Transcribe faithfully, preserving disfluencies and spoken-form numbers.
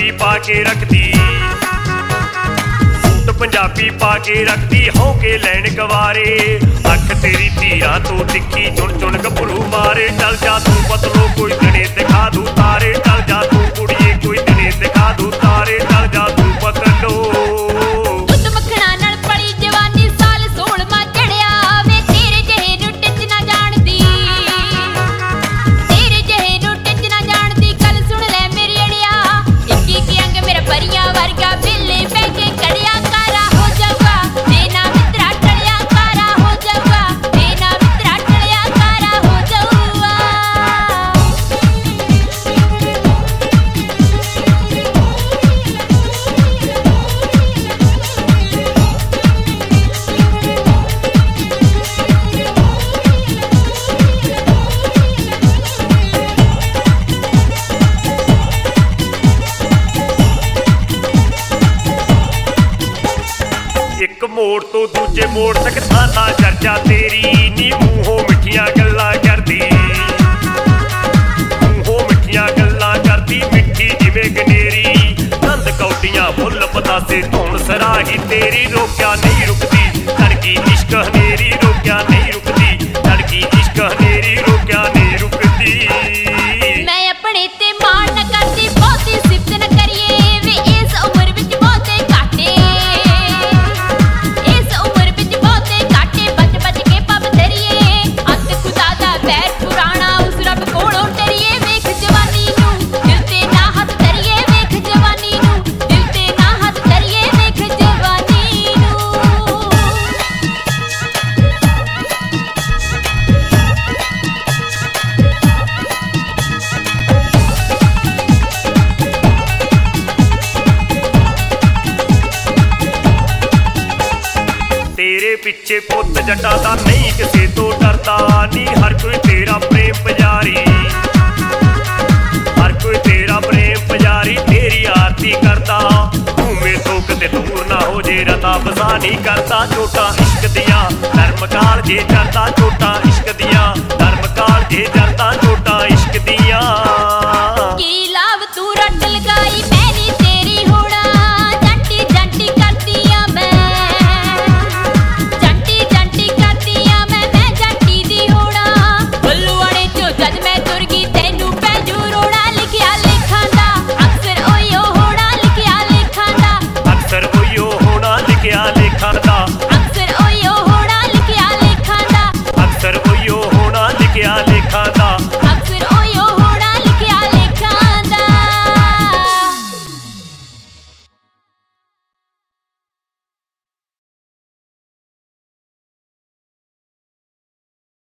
पंजाबी पा के रखती, सूट पंजाबी पा के रखती, हो के लैन गवारे। अख तेरी धीरा तो तिखी चुन चुन गभरू मारे। चल जा तू पतलो कोई दिने दिखा दू तारे, चल जा तू कुड़िए कोई दिने दिखा दू तारे, चल जा तू पतलो। एक मोड़ तो दूजे मोड़ तक थाना चर्चा तेरी, नी मूहों मिठियां गल्लां करदी, मूहों मिठियां गल्लां करदी, मिठी जिवें गनेरी। नंद कौटियां फुल पतासे धौन सराही तेरी, रोक्या नहीं रुकदी तड़की इश्क हनेरी, रोक्या नहीं रुकदी तड़की इश्क हनेरी, रोक्या नहीं रुकदी। मैं अपने ते मार न करदी, बहुती सिफत न करिए वे, इस उम्र विच बहुते घाटे, इस उम्र विच बहुते घाटे, बच बच के पब धरिए। अंत खुदा दा वैर पुराना, उस रब कोलों डरिए। वेख जवानी नूं दिल ते ना हथ धरिए, वेख जवानी नूं दिल ते ना हथ धरिए, वेख जवानी नूं। तेरे पिछे पुत जटा दा नहीं किसे तो डरदा, नी हर कोई तेरा प्रेम पुजारी, हर कोई तेरा प्रेम पुजारी, तेरी आरती करदा। तू मेरे तो कदे दूर ना हो जे, रता बसा नहीं करदा। चोटा इश्क दियां धर्म काल जे चरदा, चोटा इश्क दियां धर्म काल जे चरदा, चोटा